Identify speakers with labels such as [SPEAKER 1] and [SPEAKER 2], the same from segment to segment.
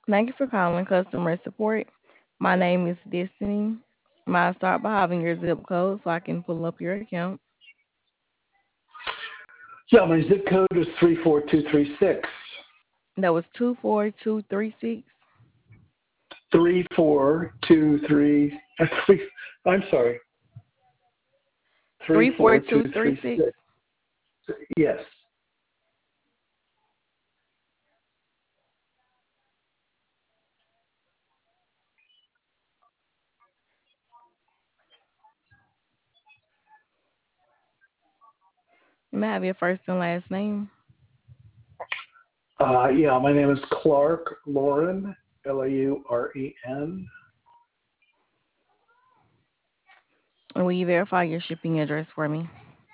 [SPEAKER 1] Thank you for calling customer support. My name is Destiny. Might start by having your zip code so I can pull up your account.
[SPEAKER 2] Yeah, my zip code is 34236.
[SPEAKER 1] That was 24236.
[SPEAKER 2] 3423. I'm sorry,
[SPEAKER 1] 34236.
[SPEAKER 2] 34236. Yes.
[SPEAKER 1] May I have your first and last name?
[SPEAKER 2] Yeah, my name is Clark Lauren, Lauren.
[SPEAKER 1] And will you verify your shipping address for me?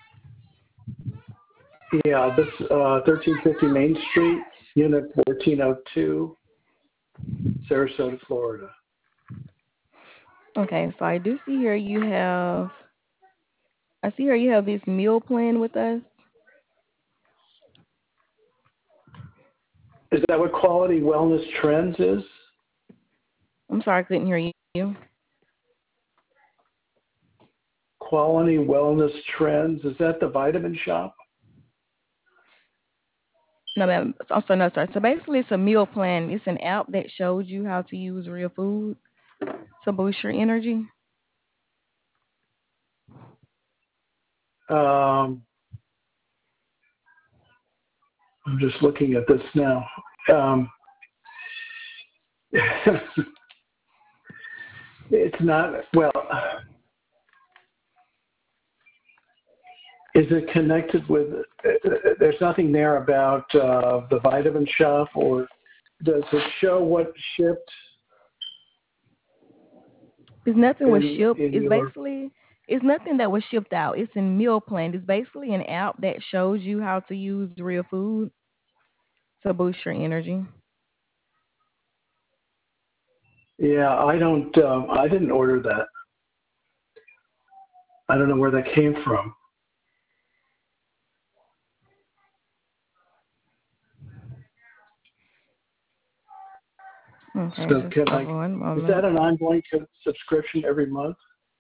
[SPEAKER 2] Yeah, this 1350 Main Street, Unit 1402, Sarasota, Florida.
[SPEAKER 1] Okay, so I do see here I see here you have this meal plan with us.
[SPEAKER 2] Is that what Quality Wellness Trends is?
[SPEAKER 1] I'm sorry I couldn't hear you.
[SPEAKER 2] Quality Wellness Trends, is that the vitamin shop?
[SPEAKER 1] No, ma'am. Also, no, sir. So basically, it's a meal plan. It's an app that shows you how to use real food to boost your energy.
[SPEAKER 2] Um, I'm just looking at this now. Um, it's not, well, is it connected with, there's nothing there about the vitamin shop, or does it show what shipped
[SPEAKER 1] It's nothing was shipped.
[SPEAKER 2] in
[SPEAKER 1] It's
[SPEAKER 2] your,
[SPEAKER 1] basically it's nothing that was shipped out. It's in meal plan. It's basically an app that shows you how to use real food to boost your energy.
[SPEAKER 2] yeah, I didn't order that. I don't know where that came from.
[SPEAKER 1] Okay,
[SPEAKER 2] So
[SPEAKER 1] just
[SPEAKER 2] can I,
[SPEAKER 1] one
[SPEAKER 2] is that
[SPEAKER 1] moment.
[SPEAKER 2] an ongoing subscription every month?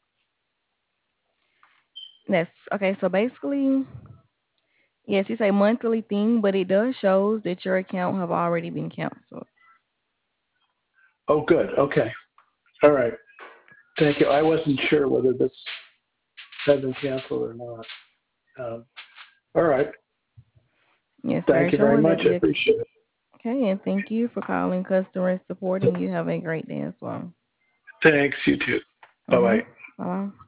[SPEAKER 1] That's okay. So basically, yes, it's a monthly thing, but it does shows that your account have already been canceled.
[SPEAKER 2] Oh, good. Okay. All right. Thank you. I wasn't sure whether this had been canceled or not. All right.
[SPEAKER 1] Yes, sir.
[SPEAKER 2] Thank you very
[SPEAKER 1] Showing
[SPEAKER 2] much.
[SPEAKER 1] that
[SPEAKER 2] I
[SPEAKER 1] the
[SPEAKER 2] appreciate it.
[SPEAKER 1] okay, and thank you for calling customer support, and you have a great day as well.
[SPEAKER 2] Thanks. You too. Bye bye.
[SPEAKER 1] Bye.